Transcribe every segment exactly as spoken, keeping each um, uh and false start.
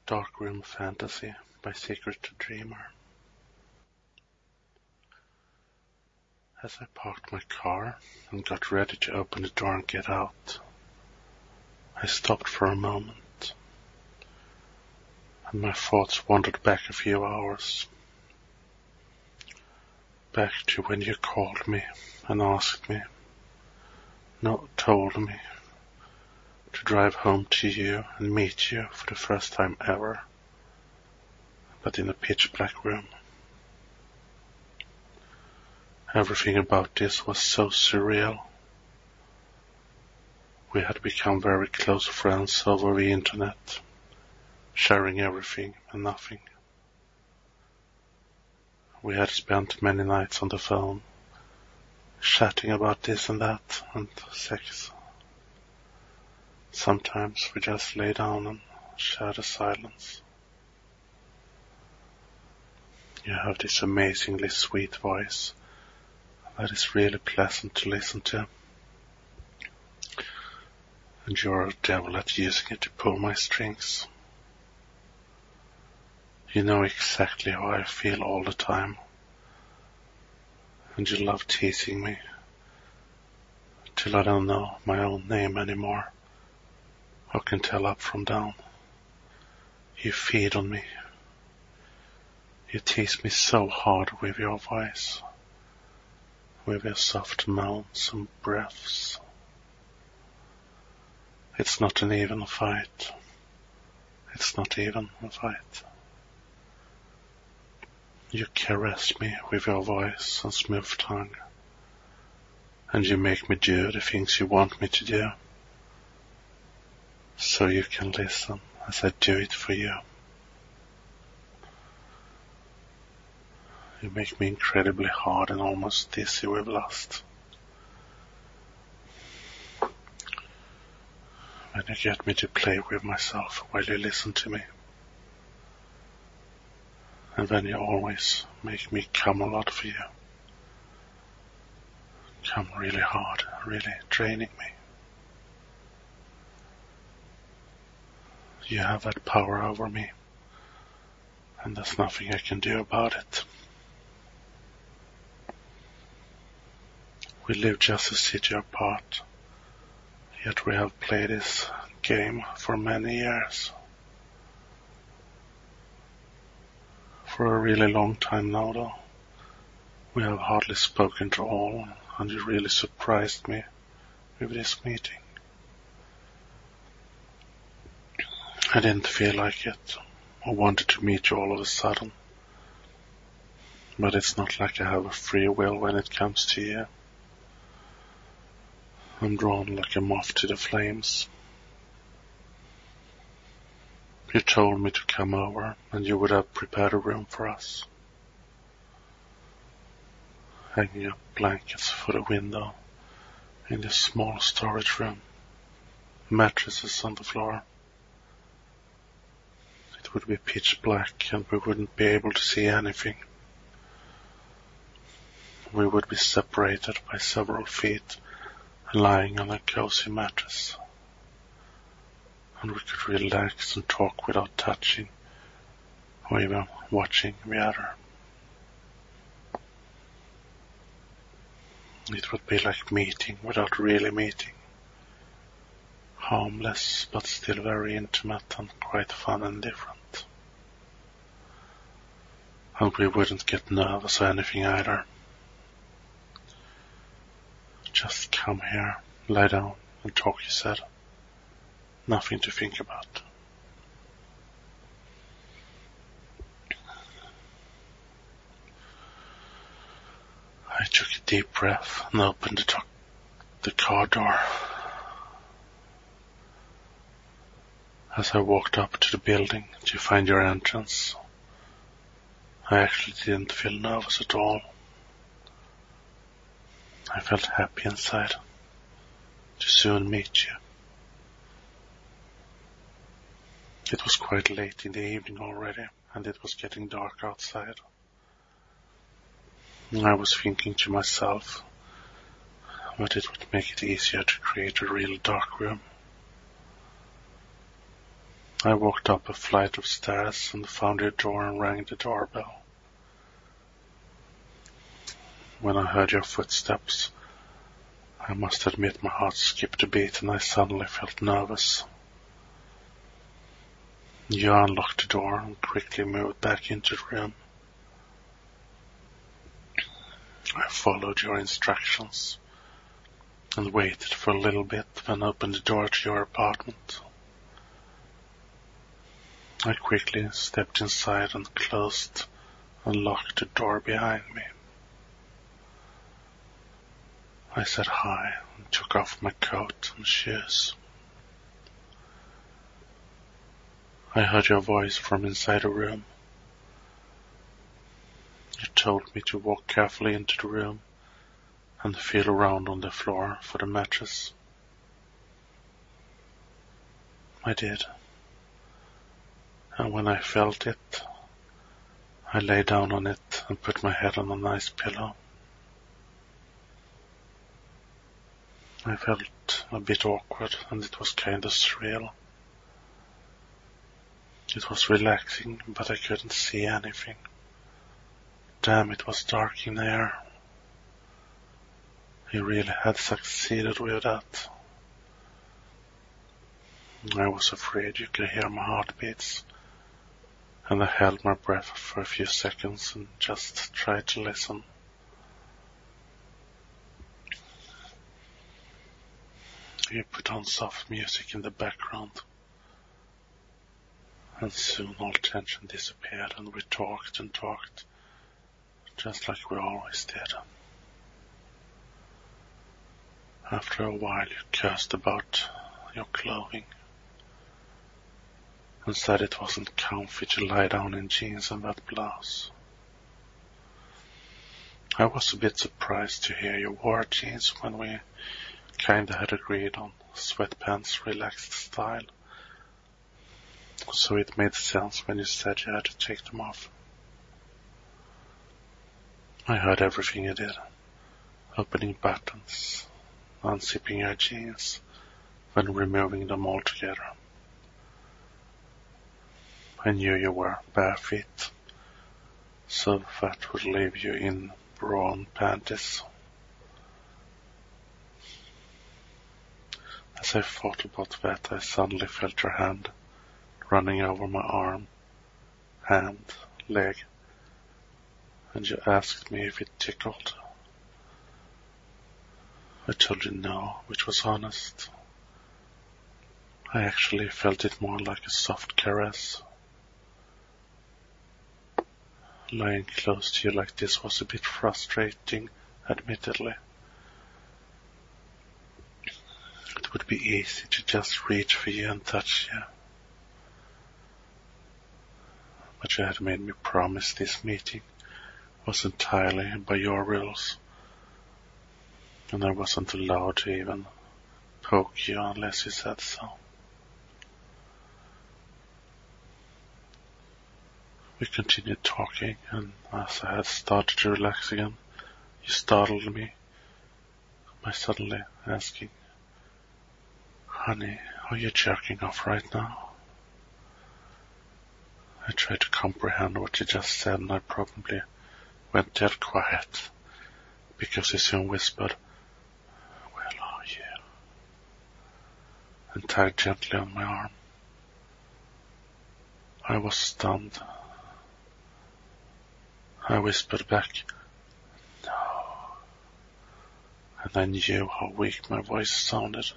Darkroom Fantasy by Secret Dreamer. As I parked my car and got ready to open the door and get out, I stopped for a moment, and my thoughts wandered back a few hours, back to when you called me and asked me, no, told me, to drive home to you and meet you for the first time ever, but in a pitch-black room. Everything about this was so surreal. We had become very close friends over the internet, sharing everything and nothing. We had spent many nights on the phone, chatting about this and that and sex. Sometimes we just lay down and shared a silence. You have this amazingly sweet voice that is really pleasant to listen to. And you're a devil at using it to pull my strings. You know exactly how I feel all the time. And you love teasing me till I don't know my own name anymore. I can tell up from down. You feed on me. You tease me so hard with your voice, with your soft moans and breaths. It's not an even fight. It's not even a fight. You caress me with your voice and smooth tongue, and you make me do the things you want me to do, so you can listen as I do it for you. You make me incredibly hard and almost dizzy with lust. When you get me to play with myself while you listen to me. And then you always make me come a lot for you. Come really hard, really draining me. You have that power over me, and there's nothing I can do about it. We live just a city apart, yet we have played this game for many years. For a really long time now, though, we have hardly spoken to all, and you really surprised me with this meeting. I didn't feel like it. I wanted to meet you all of a sudden. But it's not like I have a free will when it comes to you. I'm drawn like a moth to the flames. You told me to come over, and you would have prepared a room for us. Hanging up blankets for the window in this small storage room. Mattresses on the floor. It would be pitch black and we wouldn't be able to see anything. We would be separated by several feet and lying on a cozy mattress. And we could relax and talk without touching or even watching the other. It would be like meeting without really meeting. Harmless, but still very intimate and quite fun and different. And we wouldn't get nervous or anything either. Just come here, lie down and talk, you said. Nothing to think about. I took a deep breath and opened the, to- the car door. As I walked up to the building to find your entrance, I actually didn't feel nervous at all. I felt happy inside to soon meet you. It was quite late in the evening already, and it was getting dark outside. And I was thinking to myself that it would make it easier to create a real dark room. I walked up a flight of stairs and found your door and rang the doorbell. When I heard your footsteps, I must admit my heart skipped a beat and I suddenly felt nervous. You unlocked the door and quickly moved back into the room. I followed your instructions and waited for a little bit, then opened the door to your apartment. I quickly stepped inside and closed and locked the door behind me. I said hi and took off my coat and shoes. I heard your voice from inside the room. You told me to walk carefully into the room and feel around on the floor for the mattress. I did. And when I felt it, I lay down on it and put my head on a nice pillow. I felt a bit awkward and it was kind of surreal. It was relaxing, but I couldn't see anything. Damn, it was dark in there. He really had succeeded with that. I was afraid you could hear my heartbeats, and I held my breath for a few seconds and just tried to listen. You put on soft music in the background, and soon all tension disappeared and we talked and talked, just like we always did. After a while you cursed about your clothing and said it wasn't comfy to lie down in jeans and that blouse. I was a bit surprised to hear you wore jeans when we kinda had agreed on sweatpants relaxed style. So it made sense when you said you had to take them off. I heard everything you did. Opening buttons, unzipping your jeans, then removing them altogether. I knew you were bare feet, so that would leave you in bra and panties. As I thought about that, I suddenly felt your hand running over my arm, hand, leg, and you asked me if it tickled. I told you no, which was honest. I actually felt it more like a soft caress. Lying close to you like this was a bit frustrating, admittedly. It would be easy to just reach for you and touch you. But you had made me promise this meeting was entirely by your rules, and I wasn't allowed to even poke you unless you said so. We continued talking, and as I had started to relax again, you startled me by suddenly asking, "Honey, are you jerking off right now?" I tried to comprehend what you just said, and I probably went dead quiet, because you soon whispered, "Well, are you?" and tugged gently on my arm. I was stunned. I whispered back, "No," and I knew how weak my voice sounded.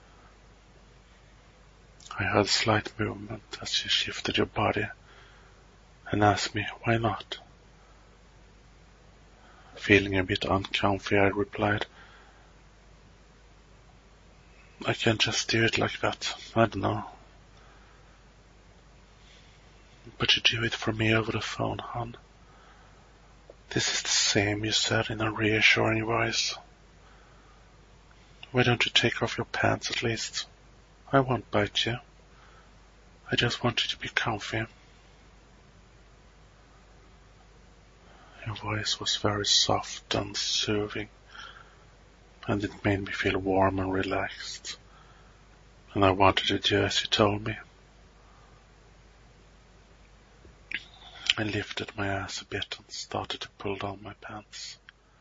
I heard a slight movement as you shifted your body and asked me, "Why not?" Feeling a bit uncomfy, I replied, "I can't just do it like that. I don't know." "But you do it for me over the phone, hon. This is the same," you said in a reassuring voice. "Why don't you take off your pants at least? I won't bite you. I just want you to be comfy." Your voice was very soft and soothing, and it made me feel warm and relaxed, and I wanted to do as you told me. I lifted my ass a bit and started to pull down my pants.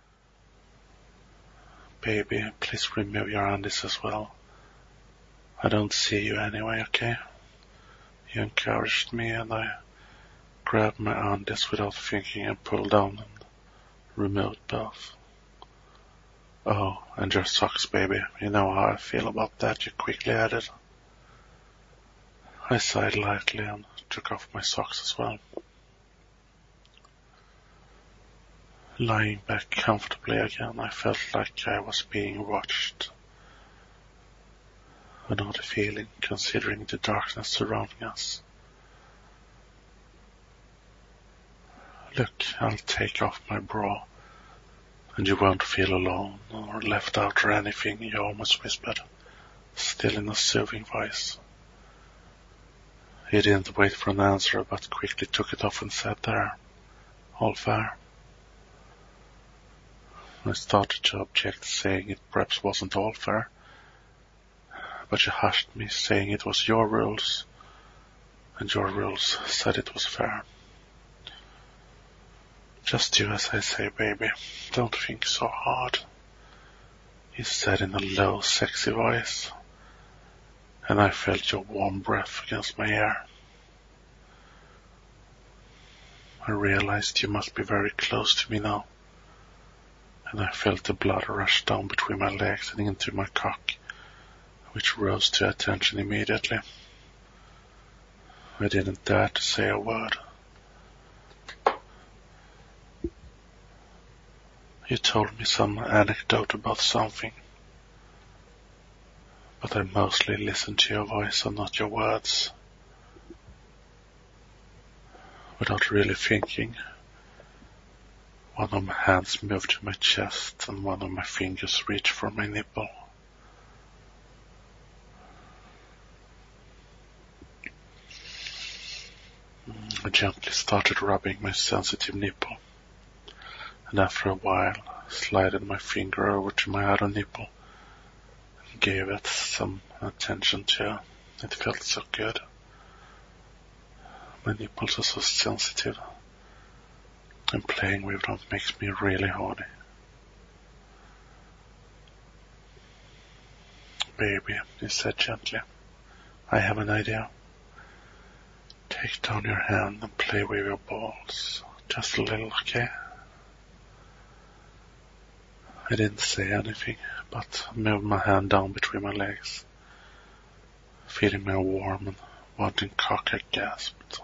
Baby, please remove your undies as well. I don't see you anyway, okay? He encouraged me and I grabbed my undies without thinking and pulled down and removed both. Oh, and your socks, baby. You know how I feel about that, you quickly added. I sighed lightly and took off my socks as well. Lying back comfortably again, I felt like I was being watched. An odd feeling, considering the darkness surrounding us. Look, I'll take off my bra, and you won't feel alone or left out or anything, you almost whispered, still in a soothing voice. He didn't wait for an answer, but quickly took it off and sat there. All fair. I started to object, saying it perhaps wasn't all fair, but you hushed me, saying it was your rules, and your rules said it was fair. Just do as I say, baby. Don't think so hard, he said in a low, sexy voice, and I felt your warm breath against my ear. I realized you must be very close to me now, and I felt the blood rush down between my legs and into my cock, which rose to attention immediately. I didn't dare to say a word. You told me some anecdote about something, but I mostly listened to your voice and not your words. Without really thinking, one of my hands moved to my chest and one of my fingers reached for my nipple. I gently started rubbing my sensitive nipple, and after a while slided my finger over to my other nipple and gave it some attention too. It felt so good. My nipples are so sensitive, and playing with them makes me really horny. Baby, he said gently, I have an idea. Take down your hand and play with your balls. Just a little, okay? I didn't say anything, but moved my hand down between my legs, feeling my warm and wanting cock. I gasped.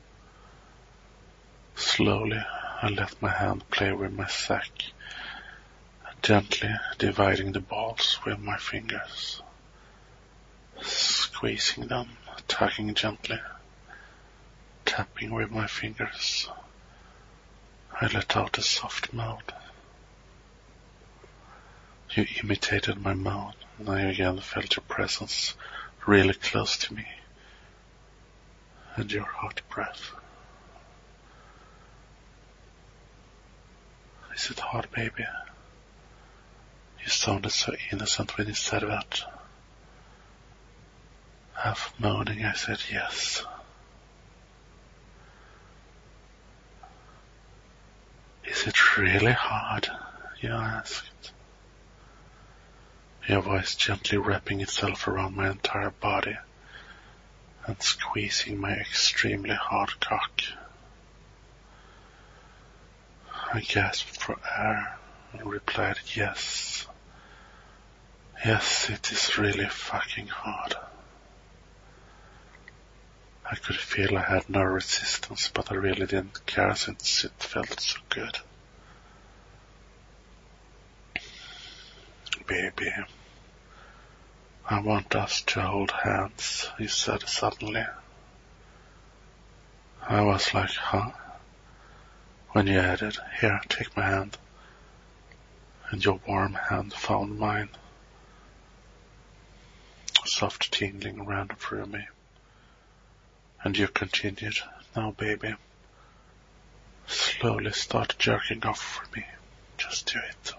Slowly, I let my hand play with my sack, gently dividing the balls with my fingers, squeezing them, tugging gently, tapping with my fingers. I let out a soft moan. You imitated my moan, and I again felt your presence really close to me, and your hot breath. Is it hard, baby? You sounded so innocent when you said that. Half moaning, I said yes. Is it really hard? You asked. Your voice gently wrapping itself around my entire body and squeezing my extremely hard cock. I gasped for air and replied yes. Yes, it is really fucking hard. I could feel I had no resistance, but I really didn't care since it felt so good. Baby, I want us to hold hands, he said suddenly. I was like, huh? When you added, here, take my hand, and your warm hand found mine. Soft tingling ran through me, and you continued, now baby, slowly start jerking off for me, just do it.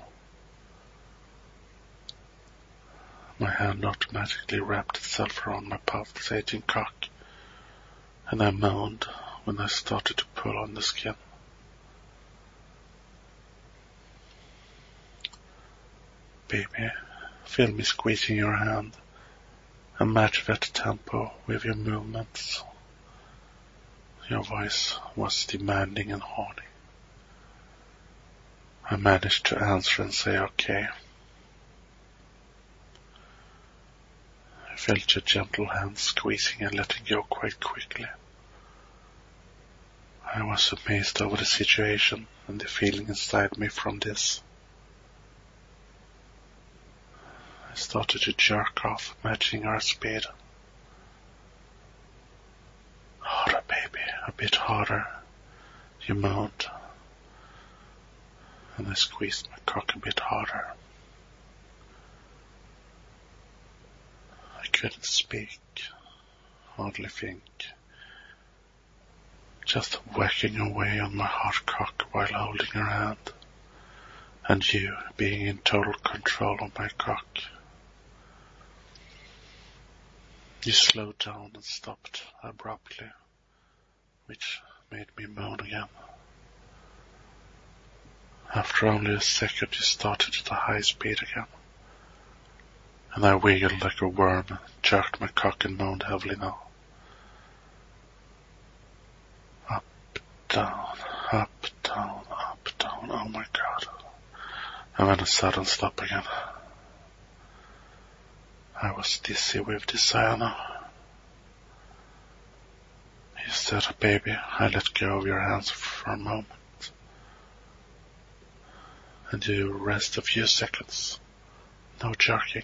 My hand automatically wrapped itself around my pulsating cock, and I moaned when I started to pull on the skin. Baby, feel me squeezing your hand and match that tempo with your movements. Your voice was demanding and horny. I managed to answer and say okay. I felt your gentle hand squeezing and letting go quite quickly. I was amazed over the situation and the feeling inside me from this. I started to jerk off, matching our speed. Harder, baby, a bit harder, you moaned. And I squeezed my cock a bit harder. I couldn't speak, hardly think. Just whacking away on my hard cock while holding her hand, and you being in total control of my cock. You slowed down and stopped abruptly, which made me moan again. After only a second you started at a high speed again, and I wiggled like a worm, jerked my cock and moaned heavily now. Up, down, up, down, up, down, oh my god. And then a sudden stop again. I was dizzy with desire now. You said, baby, I let go of your hands for a moment. And you rest a few seconds. No jerking.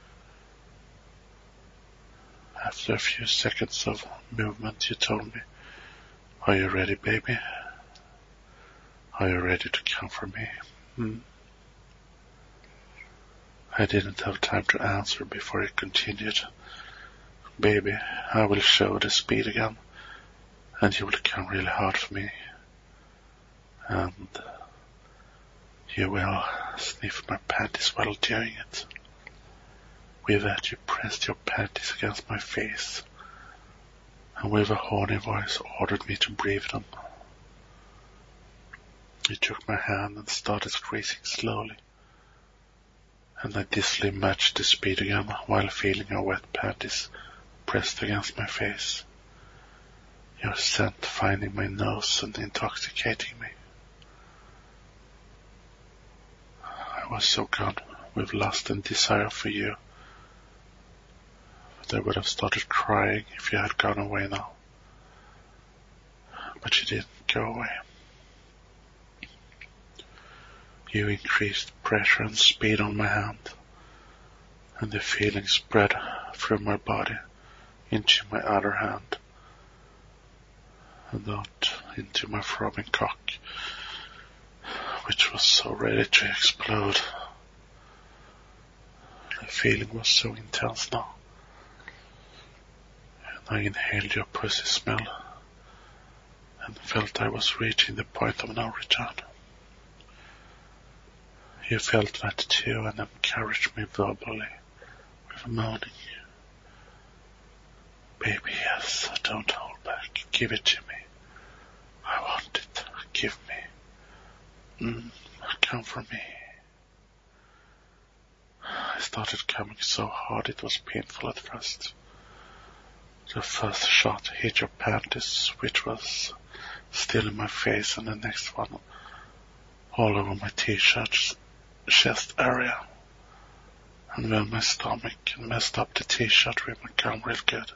After a few seconds of movement, you told me, are you ready, baby? Are you ready to come for me? Hmm? I didn't have time to answer before you continued. Baby, I will show the speed again, and you will come really hard for me. And you will sniff my panties while doing it. With that you pressed your panties against my face, and with a horny voice ordered me to breathe them. You took my hand and started squeezing slowly, and I dizzily matched the speed again while feeling your wet panties pressed against my face. Your scent finding my nose and intoxicating me. I was so gone with lust and desire for you that I would have started crying if you had gone away now. But you didn't go away. You increased pressure and speed on my hand, and the feeling spread through my body into my other hand, and out into my throbbing cock, which was so ready to explode. The feeling was so intense now, and I inhaled your pussy smell, and felt I was reaching the point of no return. You felt that too, and encouraged me verbally with a moaning. Baby, yes, don't hold back. Give it to me. I want it. Give me. Mm, come for me. I started coming so hard it was painful at first. The first shot hit your panties, which was still in my face, and the next one all over my t-shirt's chest area, and then my stomach, and messed up the t-shirt with my cum real good.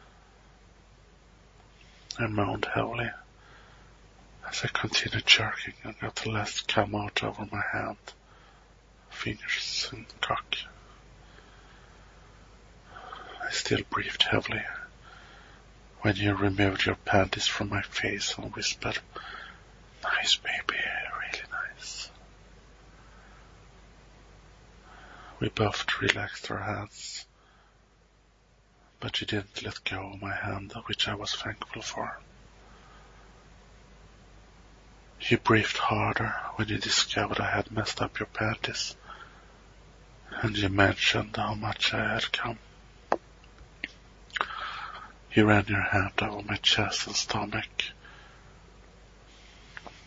I moaned heavily as I continued jerking and got the last cum out over my hand, fingers and cock. I still breathed heavily when you removed your panties from my face and whispered, nice baby, really nice. We both relaxed our hands, but you didn't let go of my hand, which I was thankful for. You breathed harder when you discovered I had messed up your panties, and you mentioned how much I had come. You ran your hand over my chest and stomach,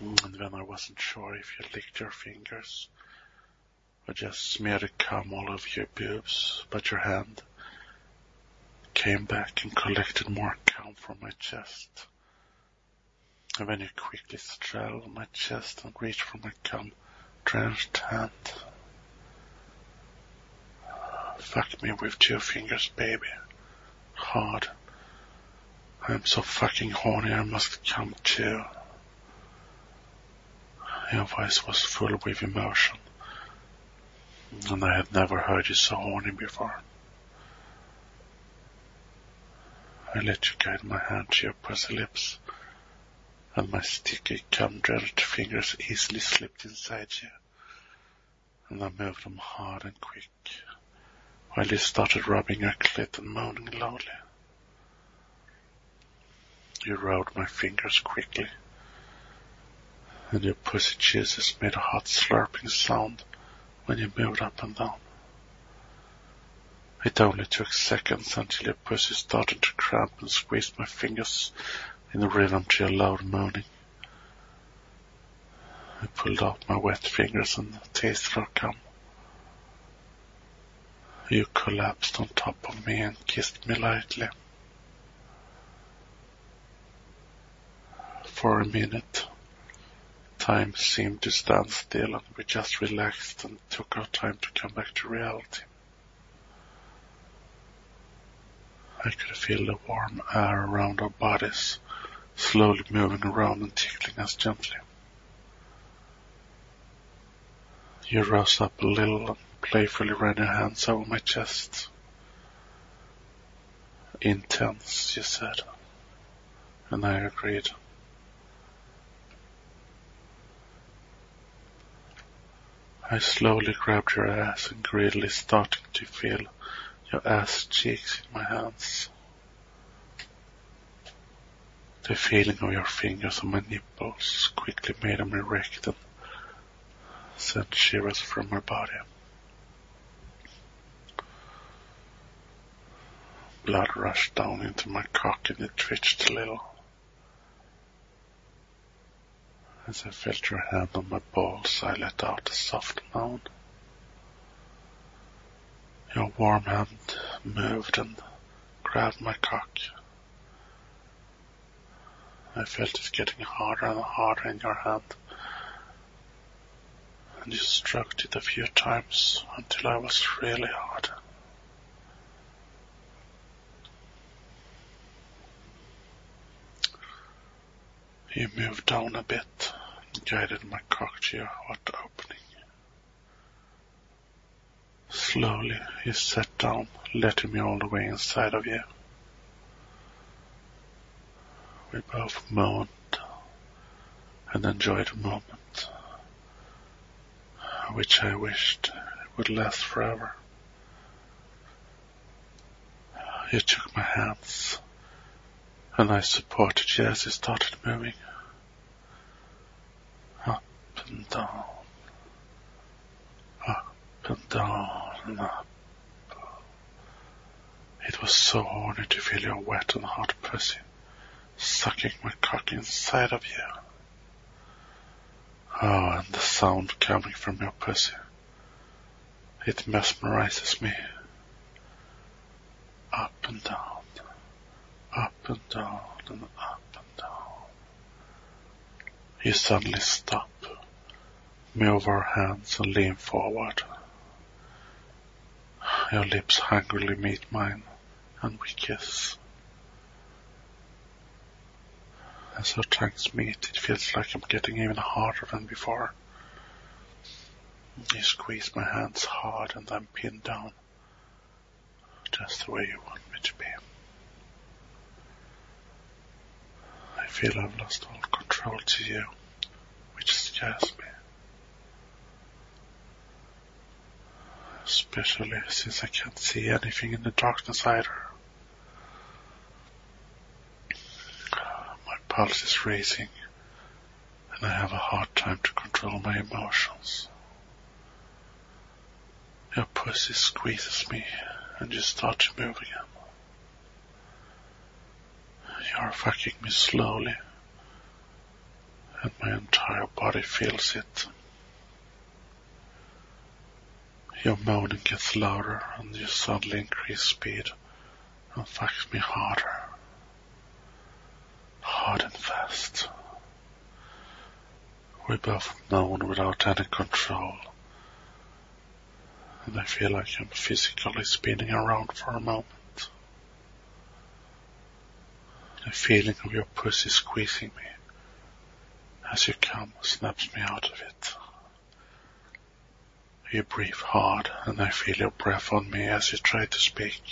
And then I wasn't sure if you licked your fingers or just smeared a cum all over your boobs, but your hand came back and collected more cum from my chest. And then you quickly straddled my chest and reached for my cum-drenched hand. Fuck me with two fingers, baby. Hard. I'm so fucking horny I must come too. Your voice was full with emotion, and I had never heard you so horny before. I let you guide my hand to your pussy lips, and my sticky, cum-drenched fingers easily slipped inside you, and I moved them hard and quick, while you started rubbing your clit and moaning loudly. You rode my fingers quickly, and your pussy juices made a hot slurping sound when you moved up and down. It only took seconds until your pussy started to cramp and squeezed my fingers in rhythm to your loud moaning. I pulled out my wet fingers and tasted our cum. You collapsed on top of me and kissed me lightly. For a minute, time seemed to stand still, and we just relaxed and took our time to come back to reality. I could feel the warm air around our bodies, slowly moving around and tickling us gently. You rose up a little and playfully ran your hands over my chest. Intense, you said, and I agreed. I slowly grabbed your ass and greedily starting to feel your ass cheeks in my hands. The feeling of your fingers on my nipples quickly made them erect and sent shivers from my body. Blood rushed down into my cock and it twitched a little. As I felt your hand on my balls, I let out a soft moan. Your warm hand moved and grabbed my cock. I felt it getting harder and harder in your hand, and you stroked it a few times until I was really hard. You moved down a bit and guided my cock to your hot opening. Slowly you sat down, letting me all the way inside of you. We both moaned and enjoyed the moment, which I wished would last forever. You took my hands, and I supported you as you started moving. Up and down, up and down and up. It was so horny to feel your wet and hot pussy sucking my cock inside of you. Oh, and the sound coming from your pussy. It mesmerizes me. Up and down, up and down and up and down. You suddenly stop, move our hands and lean forward. Your lips hungrily meet mine and we kiss. As our tongues meet, it feels like I'm getting even harder than before. You squeeze my hands hard and I'm pinned down, just the way you want me to be. I feel I've lost all control to you, which scares me. Especially since I can't see anything in the darkness either. My pulse is racing, and I have a hard time to control my emotions. Your pussy squeezes me, and you start to move again. You are fucking me slowly, and my entire body feels it. Your moaning gets louder and you suddenly increase speed and fucks me harder. Hard and fast. We both moan without any control. And I feel like I'm physically spinning around for a moment. The feeling of your pussy squeezing me as you come snaps me out of it. You breathe hard and I feel your breath on me as you try to speak.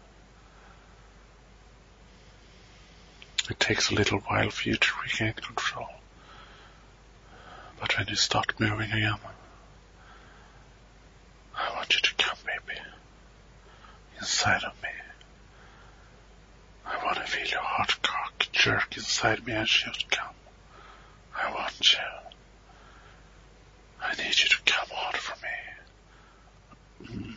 It takes a little while for you to regain control. But when you start moving again, I want you to come, baby, inside of me. I want to feel your hot cock jerk inside me as you come. I want you. I need you to come hard for me. Mm.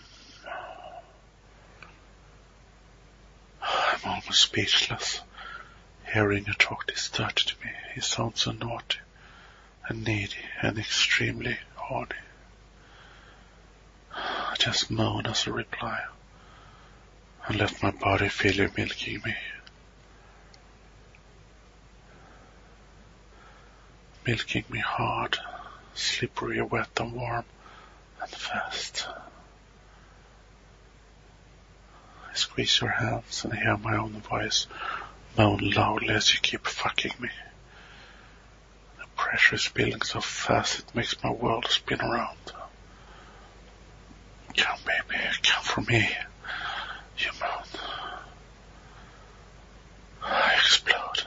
I'm almost speechless. Hearing you talk this dirty to me, he sounds so naughty and needy and extremely horny. I just moan as a reply and let my body feel you milking me. Milking me hard, slippery, wet and warm and fast. I squeeze your hands and hear my own voice moan loudly as you keep fucking me. The pressure is building so fast it makes my world spin around. Come, baby, come for me, you moan. I explode.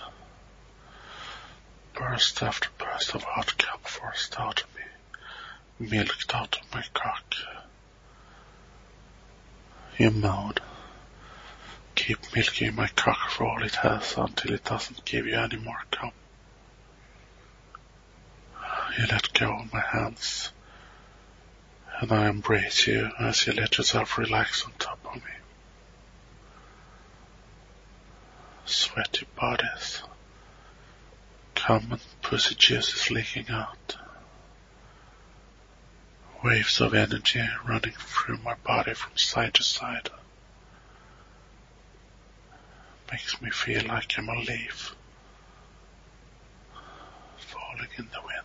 Burst after burst of hot cum forced out of me, milked out of my cock. You moan. Keep milking my cock for all it has until it doesn't give you any more cum. You let go of my hands, and I embrace you as you let yourself relax on top of me. Sweaty bodies, cum and pussy juices leaking out. Waves of energy running through my body from side to side. Makes me feel like I'm a leaf falling in the wind.